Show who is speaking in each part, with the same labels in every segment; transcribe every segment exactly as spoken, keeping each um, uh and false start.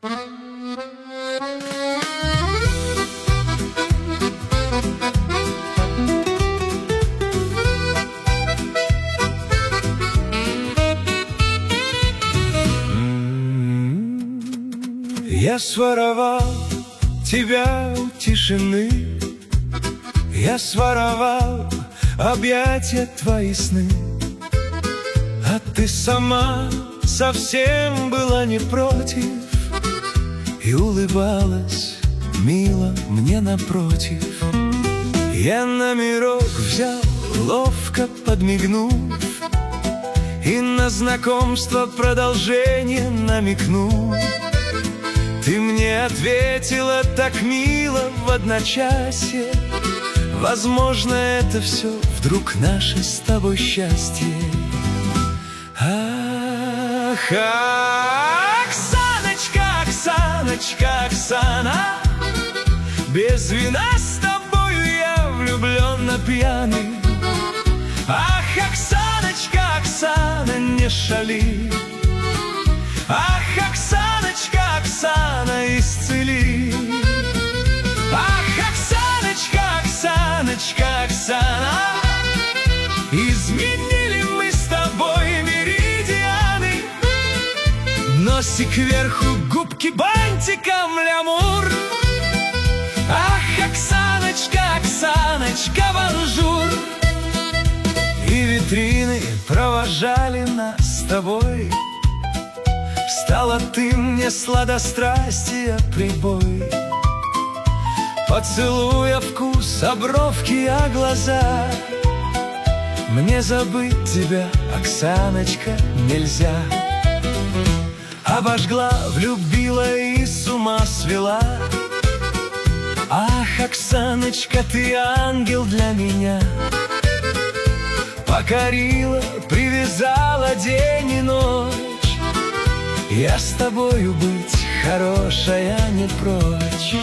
Speaker 1: Я своровал тебя у тишины, я своровал объятия твои сны, а ты сама совсем была не против и улыбалась мило мне напротив. Я номерок взял, ловко подмигнув, и на знакомство продолжение намекнул. Ты мне ответила так мило в одночасье: возможно, это все вдруг наше с тобой счастье. Ах, Оксаночка, Оксаночка, Оксана, без вина с тобою я влюбленно пьяный. Ах, Оксаночка, Оксана, не шали. Ах, Оксаночка, Оксана, исцели. Ах, Оксаночка, Оксаночка, Оксана, изменили мы с тобой меридианы. Носик кверху, губки бантиком, лямур. Ах, Оксаночка, Оксаночка, бонжур. И витрины провожали нас с тобой. Стала ты мне сладострастия прибой. Поцелуя вкус, обровки, а глаза. Мне забыть тебя, Оксаночка, нельзя. Обожгла, влюбила и с ума свела. Ах, Оксаночка, ты ангел для меня. Покорила, привязала день и ночь. Я с тобою быть хорошая не прочь.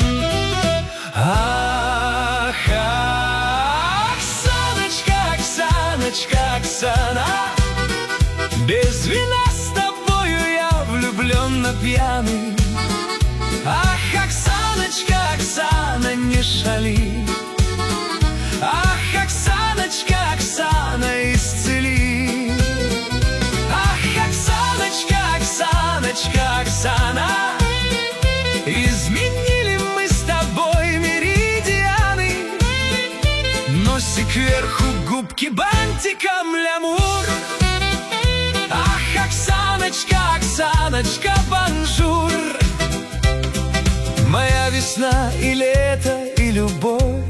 Speaker 1: Ах, Оксаночка, Оксаночка, Оксана, без вина с тобою я влюбленно пьяный. Ах, Оксаночка, Оксана, не шали. Ах, Оксаночка, Оксана, исцели. Ах, Оксаночка, Оксаночка, Оксана, изменили мы с тобой меридианы. Носик кверху, губки бантиком, лямур. Ах, Оксаночка, Оксаночка, бонжур. Моя весна и лето, и любовь,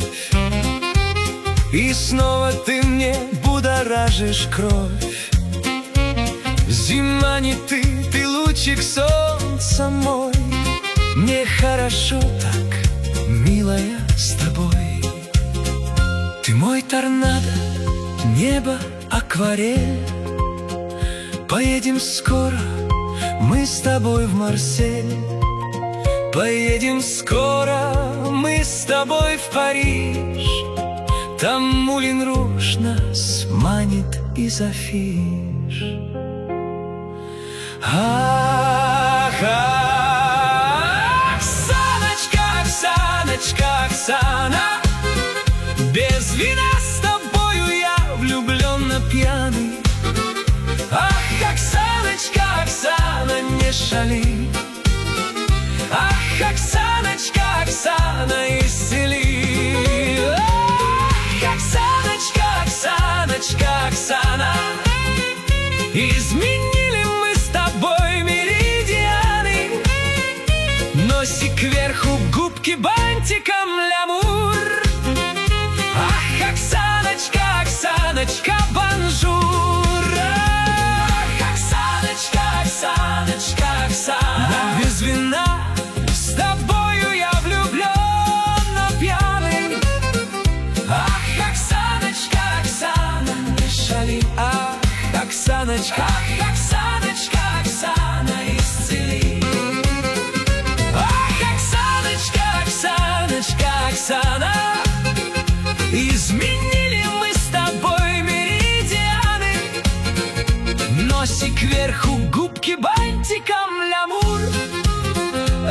Speaker 1: и снова ты мне будоражишь кровь. Зима не ты, ты лучик солнца мой. Мне хорошо так, милая, с тобой. Ты мой торнадо, небо, акварель. Поедем скоро мы с тобой в Марсель. Поедем скоро мы с тобой в Париж. Там Мулин Руж нас манит из афиш. Ах, Оксаночка, Оксаночка, Оксана, без вина с тобою я влюбленно пьяный. Ах, Оксаночка, Оксана, не шали. Ах, Оксаночка, Оксана, исцели. Ах, Оксаночка, Оксаночка, Оксана, изменили мы с тобой меридианы. Носик кверху, губки бантиком, лямур. Ах, Оксаночка, Оксаночка, бонжур. Ах, Оксаночка, Оксаночка, Оксана, без вина с тобою я влюбленно пьяный. Ах, Оксаночка, Оксана, не шали. Ах, Оксаночка, ах, Оксаночка, Оксана, исцели. Ах, Оксаночка, Оксаночка, Оксана, изменили мы с тобой меридианы. Носик кверху, губки бантиком, лямур.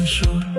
Speaker 1: 说。